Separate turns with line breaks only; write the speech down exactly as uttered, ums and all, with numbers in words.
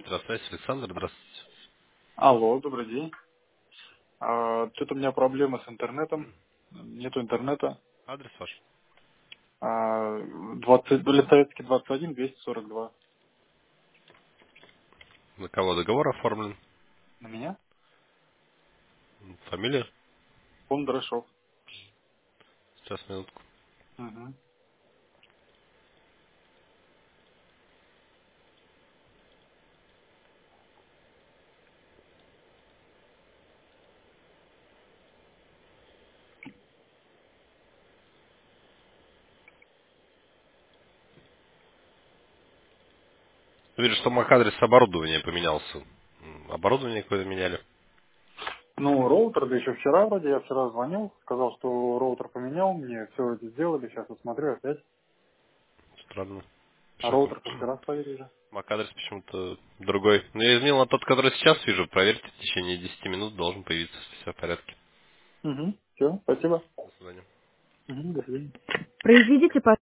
центра связи, Александр, здравствуйте.
Алло, добрый день. А, Что-то у меня проблемы с интернетом. Нету интернета.
Адрес ваш?
А, двадцать, Советский двадцать один, двести сорок два.
На кого договор оформлен?
На меня?
Фамилия?
Кондрашов.
Сейчас, минутку.
Угу.
Вижу, что MAC-адрес оборудования поменялся. М, Оборудование какое-то меняли.
Ну, роутер, да еще вчера вроде, я вчера звонил, сказал, что роутер поменял, мне все вроде сделали, сейчас вот смотрю опять.
Странно.
А
Почему-то
роутер-то вчера ставили уже.
MAC-адрес почему-то другой. Но я изменил на тот, который сейчас вижу. Проверьте, в течение десяти минут должен появиться, если все в порядке.
Угу. Все, спасибо.
До свидания.
Угу, до свидания.
Произведите,